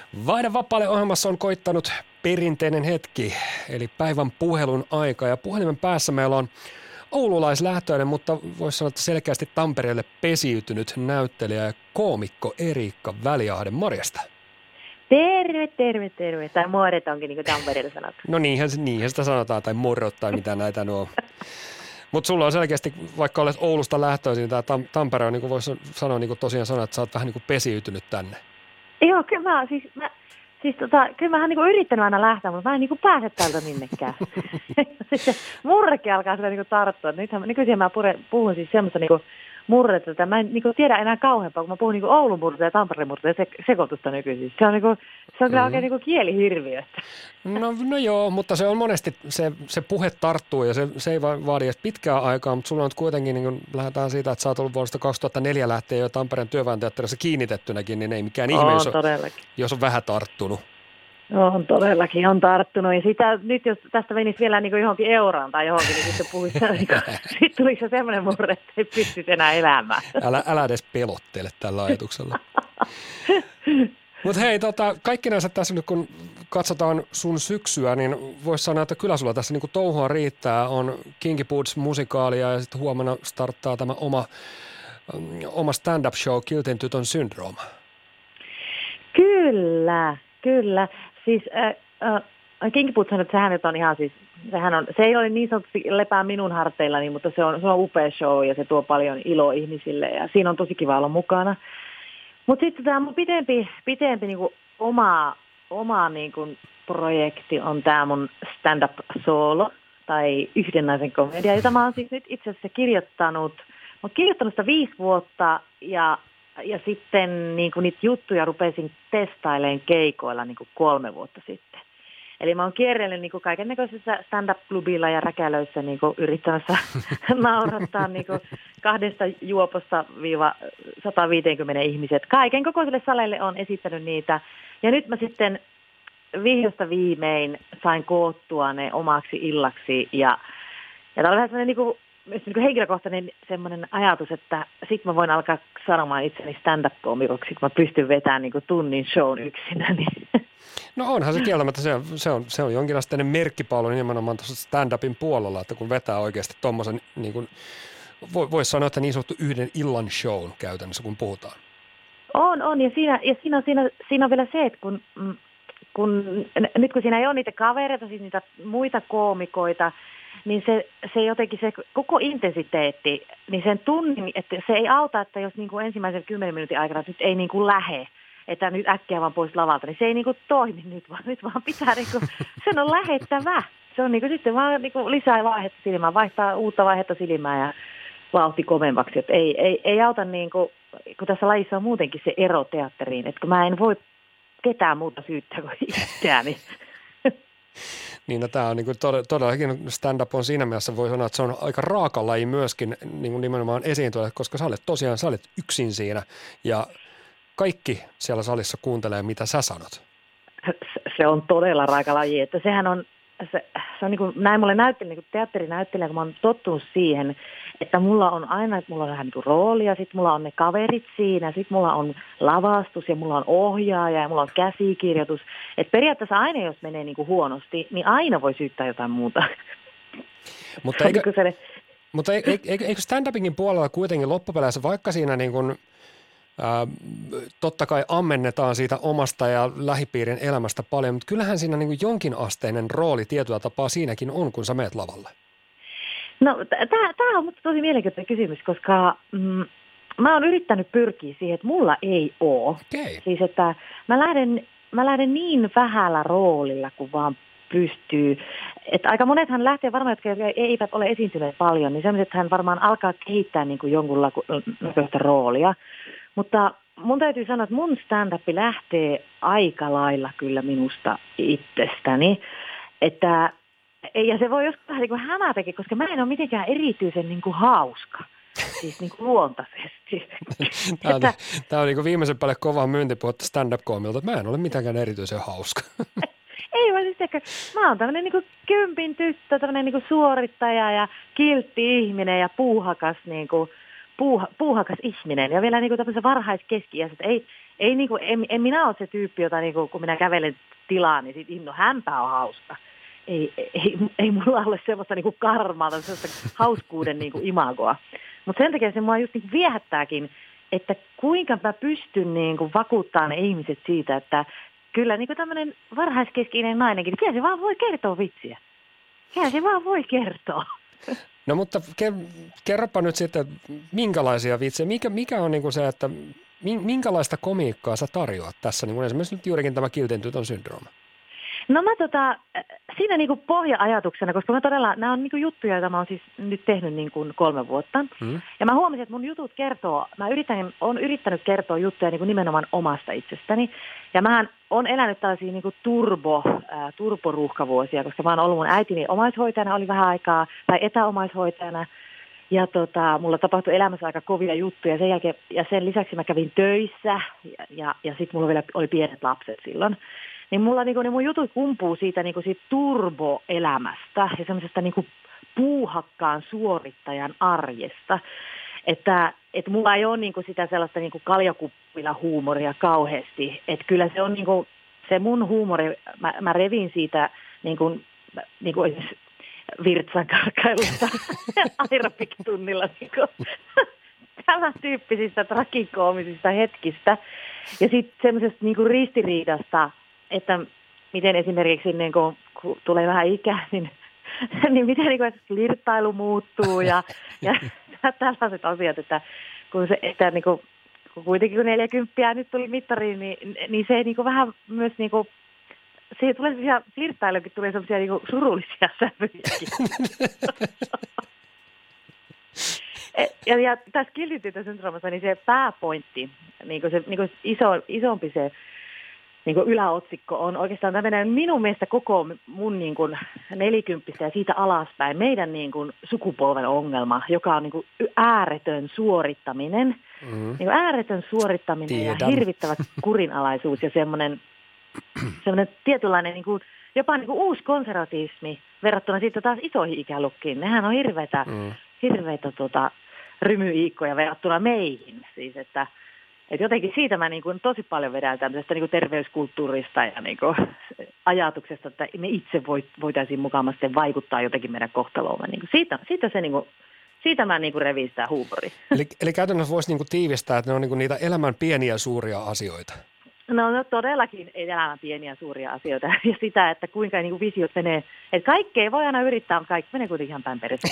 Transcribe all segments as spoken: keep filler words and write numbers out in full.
Vaihda vapaalle ohjelmassa on koittanut perinteinen hetki, eli päivän puhelun aika. Ja puhelimen päässä meillä on oululaislähtöinen, mutta voisi sanoa, että selkeästi Tampereelle pesiytynyt näyttelijä ja koomikko Eriikka Väliahde. Morjesta. Terve, terve, terve. Tai morret onkin, niin kuin Tampereella sanotaan. No niinhän, niinhän sitä sanotaan, tai morrot tai mitä näitä nuo. Mutta sulla on selkeästi, vaikka olet Oulusta lähtöisin, tämä Tam- Tampere on, niin kuin voisi sanoa, niin kuin tosiaan sanoa, että sä oot vähän niin kuin pesiytynyt tänne. Joo, kyllä mä, siis, mä, siis tota, kyllä mä oon niin yrittänyt aina lähteä, mutta mä en niin kuin pääse täältä minnekään. Sitten murrekin alkaa sillä niin kuin tarttua. Nythän, nykyisin mä pure, puhun siis semmoista niin kuin murretta, että mä en niin kuin tiedä enää kauheampaa, kun mä puhun niin kuin Oulun murretta ja Tampereen murretta ja se, sekoitusta nykyisin. Se on, niin kuin, se on kyllä mm. oikein niin kuin kielihirviö. No, no joo, mutta se on monesti, se, se puhe tarttuu ja se, se ei vaadi edes pitkää aikaa, mutta sulla on kuitenkin, niin kun lähdetään siitä, että sä oot ollut vuodesta kaksituhattaneljä lähtien jo Tampereen työväenteatterissa kiinnitettynäkin, niin ei mikään ihme, jos on, jos on vähän tarttunut. On todellakin, on tarttunut. Ja sitä, nyt jos tästä menisi vielä niin kuin johonkin euraan tai johonkin, niin sitten puhuisi, niin sitten tulisi se semmoinen murre, että ei pystyisi enää elämään. Älä, älä edes pelottele tällä ajatuksella. Mutta hei, tota, kaikki näissä tässä nyt kun katsotaan sun syksyä, niin voisi sanoa, että kyllä sulla tässä niinku touhua riittää. On Kinky Boots -musikaalia ja sitten huomenna starttaa tämä oma, oma stand-up show Kiltin tytön syndrooma. Kyllä, kyllä. Siis äh, äh, Kinky Boots on, että sehän nyt on ihan siis, sehän on, se ei ole niin sanotusti lepää minun harteillani, mutta se on, se on upea show ja se tuo paljon iloa ihmisille ja siinä on tosi kiva olla mukana. Mutta sitten tämä mun pitempi, pitempi niinku oma, oma niinku projekti on tämä mun stand-up solo tai yhden naisen komedia, jota mä oon siis nyt itse asiassa kirjoittanut. Mä oon kirjoittanut sitä viisi vuotta ja, ja sitten niinku niitä juttuja rupesin testailemaan keikoilla niinku kolme vuotta sitten. Eli mä oon kierrellyt niinku kaikennäköisessä stand-up-klubilla ja räkälöissä niinku yrittämässä naurattaa niinku kahdesta juoposta viiva sata viisikymmentä ihmiset. Kaiken kokoisille saleille on esittänyt niitä. Ja nyt mä sitten vihdosta viimein sain koottua ne omaksi illaksi. Ja, ja tämä on vähän semmoinen niinku, niinku henkilökohtainen semmoinen ajatus, että sit mä voin alkaa sanomaan itseni stand-up-koomikoksi, kun mä pystyn vetämään niinku tunnin shown yksinäni. No onhan se kieltämättä, se on, se on, se on jonkinlainen merkkipaalu nimenomaan tuossa stand-upin puolella, että kun vetää oikeasti tuommoisen, niin kuin, voisi sanoa, että niin sanottu yhden illan shown käytännössä, kun puhutaan. On, on, ja siinä, ja siinä, on, siinä, siinä on vielä se, että kun, kun, nyt kun siinä ei ole niitä kavereita, siis niitä muita koomikoita, niin se, se jotenkin se koko intensiteetti, niin sen tunnin, että se ei auta, että jos niin kuin ensimmäisen kymmenen minuutin aikana nyt ei niin kuin lähe, että nyt äkkiä vaan pois lavalta, niin se ei niinku toimi nyt, vaan nyt vaan pitää niinku, sen on lähettävä. Se on niinku sitten vaan niinku lisää vaihetta silmään, vaihtaa uutta vaihetta silmään ja vauhti kovemmaksi. Että ei, ei, ei auta niinku, kun tässä lajissa on muutenkin se ero teatteriin, että kun mä en voi ketään muuta syyttää kuin itseäni. Niin, no tämä on niinku todellakin stand-up on siinä mielessä, voi sanoa, että se on aika raaka laji myöskin niin nimenomaan esiintyä, koska sä olet tosiaan, sä olet yksin siinä ja kaikki siellä salissa kuuntelee, mitä sä sanot. Se on todella raaka laji, että sehän on, se, se on niin kuin, näin mulle näyttelijä, niin kuin teatterinäyttelijä, kun mä oon tottunut siihen, että mulla on aina, että mulla on vähän niin kuin rooli ja sitten mulla on ne kaverit siinä, sitten mulla on lavastus ja mulla on ohjaaja ja mulla on käsikirjoitus. Että periaatteessa aina, jos menee niin kuin huonosti, niin aina voi syyttää jotain muuta. Mutta eikö, mutta eikö, eikö stand-upingin puolella kuitenkin loppupeleissä, vaikka siinä niin kuin Ää, totta kai ammennetaan siitä omasta ja lähipiirin elämästä paljon, mutta kyllähän siinä niin kuin jonkinasteinen rooli tietyllä tapaa siinäkin on, kun sä meet lavalle. No tämä on mutta tosi mielenkiintoinen kysymys, koska mm, mä oon yrittänyt pyrkiä siihen, että mulla ei ole. Okay. Siis että mä lähden, mä lähden niin vähällä roolilla, kun vaan pystyy. Että aika monethan lähtee varmaan, jotka eivät ole esiintyneet paljon, niin sellaisethan varmaan alkaa kehittää niin kuin jonkunlaista roolia. Mutta mun täytyy sanoa, että mun stand-up lähtee aika lailla kyllä minusta itsestäni. Että, ja se voi joskus vähän niin kuin hämätäkin, koska mä en ole mitenkään erityisen niin kuin hauska. Siis niin kuin luontaisesti. Tämä on, tämä on niin kuin viimeisen päälle kovaa myyntipuhetta stand-up-koomilta, että mä en ole mitenkään erityisen hauska. Ei vaan siis ehkä, mä oon tämmönen niinku kympin tyttö, tämmönen niinku suorittaja ja kiltti ihminen ja puuhakas niinku, puuha, puuhakas ihminen. Ja vielä niinku tämmöisen varhaiskeski-iässä, ei, ei niinku, en, en minä ole se tyyppi, jota niinku, kun minä kävelen tilaan, niin sit inno hämpää on hauska. Ei, ei, ei mulla ole semmoista niinku karmaa tai semmoista hauskuuden niinku imagoa. Mutta sen takia se mua just niinku viehättääkin, että kuinka mä pystyn niinku vakuuttamaan ne ihmiset siitä, että kyllä niinku tämmöinen varhaiskeskinen nainenkin, niin kyllä se vaan voi kertoa vitsiä. Kyllä se vaan voi kertoa. No mutta kerropa nyt sitten, minkälaisia vitsejä, mikä, mikä on niinku se, että minkälaista komiikkaa sä tarjoat tässä, niin kuin esimerkiksi nyt juurikin tämä kiltin tytön syndrooma? No mä tota, siinä niinku pohja-ajatuksena, koska mä todella, nämä on niinku juttuja, joita mä oon siis nyt tehnyt niinku kolme vuotta. Hmm. Ja mä huomasin, että mun jutut kertoo, mä yritän, oon yrittänyt kertoa juttuja niinku nimenomaan omasta itsestäni. Ja mähän oon elänyt tällaisia niinku turbo, äh, turboruuhkavuosia, koska mä oon ollut mun äitini omaishoitajana, oli vähän aikaa, tai etäomaishoitajana. Ja tota, mulla tapahtui elämässä aika kovia juttuja sen jälkeen, ja sen lisäksi mä kävin töissä, ja, ja, ja sitten mulla vielä oli pienet lapset silloin. Niin mulla niinku, niin mun jutut kumpuu siitä, niinku, siitä turboelämästä ja semmoisesta niinku, puuhakkaan suorittajan arjesta. Että et mulla ei ole niinku, sitä sellaista niinku, kaljakuppila-huumoria kauheasti. Että kyllä se on niinku, se mun huumori, mä, mä revin siitä niinku, niinku, virtsan karkailusta aerobik-tunnilla niinku, tämän tyyppisistä trakikoomisista hetkistä. Ja sitten semmoisesta niinku, ristiriidasta, että miten esimerkiksi niin kun, kun tulee vähän ikää, niin, niin miten niin kun, flirttailu muuttuu ja, ja tällaiset asiat, että kun, se, että, niin kun, kun kuitenkin kun neljäkymppiä nyt tuli mittariin, niin, niin se niin kun, vähän myös, niin kun, siihen tulee sellaisia flirttailukin, tulee sellaisia niin kun, surullisia sävyjäkin. ja, ja tässä kiltin tytön syndroomassa niin se pääpointti, niin se niin kun, iso, isompi se, niin kuin yläotsikko on oikeastaan tämmöinen minun mielestä koko mun niin kuin nelikymppistä ja siitä alaspäin meidän niin kuin sukupolven ongelma, joka on niin kuin ääretön suorittaminen. Mm. Niin kuin ääretön suorittaminen Tiedän. ja hirvittävä kurinalaisuus ja semmoinen, semmoinen tietynlainen niin kuin, jopa niin kuin uusi konservatismi verrattuna sitten taas isoihin ikälukkiin. Nehän on hirveitä, mm. hirveitä tuota, rymyiikkoja verrattuna meihin. Siis että Et jotenkin siitä mä niin kuin tosi paljon vedän tämmöisestä niin kuin terveyskulttuurista ja niin kuin ajatuksesta, että me itse voitaisiin mukaan sitten vaikuttaa jotenkin meidän kohtaloomme. Niin kuin siitä, siitä, se, niin kuin, siitä mä niin kuin revin sitä huumoria. Eli, eli käytännössä voisi niin kuin tiivistää, että ne on niin kuin niitä elämän pieniä suuria asioita. No, no todellakin elämän pieniä suuria asioita ja sitä, että kuinka niin kuin visiot menee. Että kaikkea ei voi aina yrittää, mutta kaikki menee kuitenkin ihan päin perässä.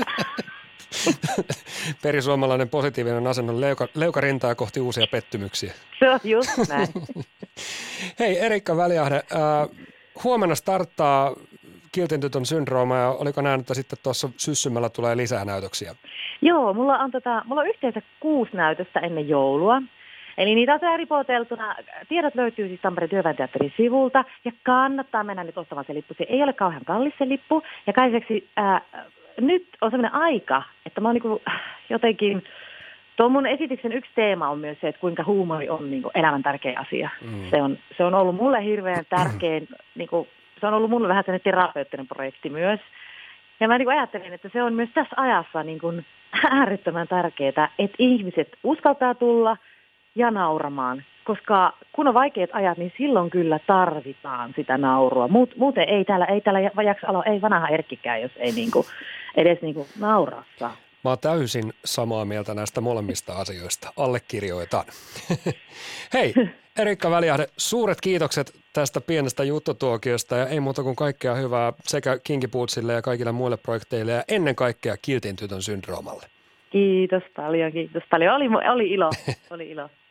Perisuomalainen positiivinen asenne leuka, leukarintaa kohti uusia pettymyksiä. Se on just näin. Hei Erikka Väliahde, äh, huomenna starttaa kiltin tytön syndrooma ja oliko näin, että sitten tuossa syssymällä tulee lisää näytöksiä? Joo, mulla on, tota, mulla on yhteensä kuusi näytöstä ennen joulua. Eli niitä on ripoteltuna. Tiedot löytyy siis Tampereen Työväenteatterin sivulta ja kannattaa mennä nyt ostamaan se lippu. Se ei ole kauhean kallis se lippu ja kaiseksi ää, nyt on sellainen aika, että mä oon niin jotenkin, tuon mun esityksen yksi teema on myös se, että kuinka huumori on niin kuin elämän tärkeä asia. Mm. Se, on, se on ollut mulle hirveän tärkein, niin kuin, se on ollut mulle vähän sellainen terapeuttinen projekti myös. Ja mä niin kuin ajattelin, että se on myös tässä ajassa niin kuin äärettömän tärkeää, että ihmiset uskaltaa tulla ja nauramaan. Koska kun on vaikeat ajat, niin silloin kyllä tarvitaan sitä naurua. Muut, muuten ei täällä, ei täällä jaksa aloa, ei vanha Erkkikään, jos ei niinku, edes niinku nauraa saa. Mä oon täysin samaa mieltä näistä molemmista asioista. Allekirjoitan. Hei, Erikka Väliahde, suuret kiitokset tästä pienestä juttutuokiosta ja ei muuta kuin kaikkea hyvää sekä Kinky Bootsille ja kaikille muille projekteille ja ennen kaikkea kiltin tytön syndroomalle. Kiitos paljon, kiitos paljon. Oli, oli ilo, oli ilo.